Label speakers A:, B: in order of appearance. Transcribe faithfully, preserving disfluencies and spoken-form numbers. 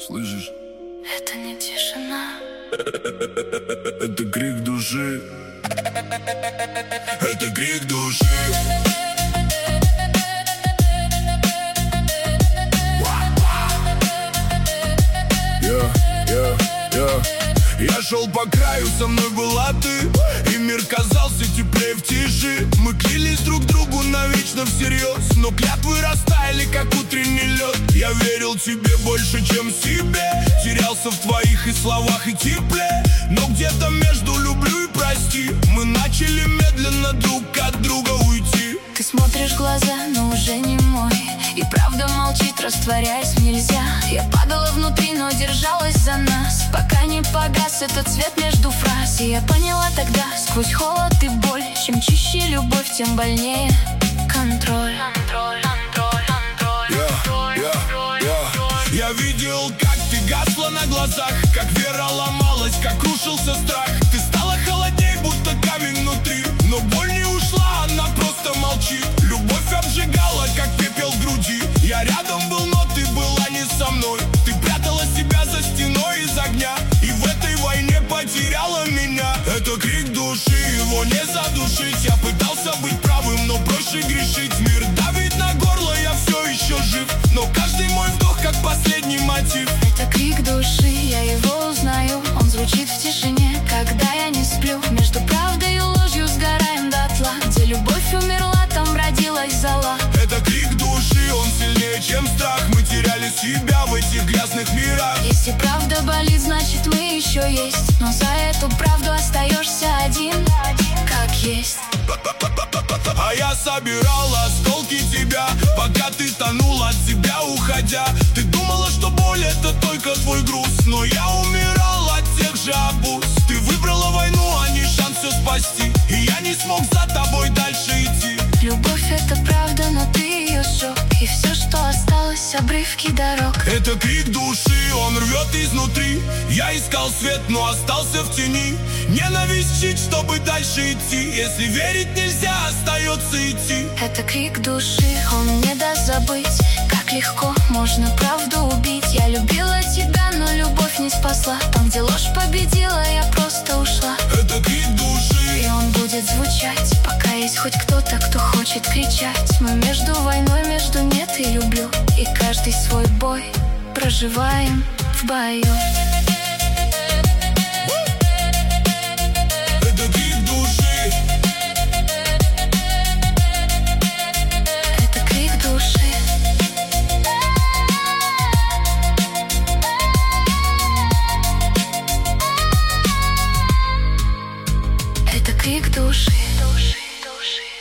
A: Слышишь?
B: Это не тишина.
A: Это крик души. Это крик души. Я, я, я. Я шел по краю, со мной была ты, и мир казался теплее в тиши. Мы клялись друг другу навечно всерьез, но клятвы растаяли, как утренний лед. Я верил тебе больше, чем себе, терялся в твоих и словах, и тепле. Но где-то между люблю и прости мы начали медленно друг от друга уйти.
B: Ты смотришь в глаза, но уже не мой, и правда молчит, растворяясь нельзя. Я падала внутри, но держалась за нас, пока не погас этот свет между фраз. И я поняла тогда, сквозь холод и боль, чем чище любовь, тем больнее контроль. Контроль, контроль, контроль,
A: yeah, yeah, yeah. Я видел, как ты гасла на глазах, как вера ломалась, как рушился страх. Ты стала холодней, будто камень внутри, но боль не ушла, она просто молчит. Любовь обжигала, как пепел в груди. Я рядом был, но ты была не со мной. Ты прятала себя за стеной из огня, и в этой войне потеряла меня. Это крик души, его не задушить. Я пытался быть правым, но проще грешить. Мир давит на горло, я все еще жив, но каждый мой вдох как последний мотив.
B: Это крик души, я его узнаю. Он звучит в тишине, когда я не сплю. Между правдой и ложью сгораем дотла. Где любовь умерла, там родилась зола.
A: Это крик души, он сильнее, чем страх. Мы теряли себя в этих грязных мирах.
B: Если правда болит, значит мы еще есть, но за эту правду остаешься один, как есть.
A: А я собирал осколки тебя, пока ты тонул от себя, уходя. Ты думала, что боль это только твой груз, но я умирал от тех же обуз. Ты выбрала войну, а не шанс все спасти, и я не смог за тобой дальше идти.
B: Любовь это правда, но ты ее сжег, и все, что осталось, обрывки дорог.
A: Это крик души, он рвет изнутри. Я искал свет, но остался в тени. Ненависть чить, чтобы дальше идти. Если верить нельзя, остается идти.
B: Это крик души, он не даст забыть, как легко можно правду убить. Я любила тебя, но любовь не спасла. Там, где ложь победила, я просто ушла.
A: Это крик души,
B: и он будет звучать, пока есть хоть кто-то, кто хочет кричать. Мы между войной, между нет и люблю, и каждый свой бой проживаем в бою.
A: Это крик души,
B: это крик души. Это крик души, души, души.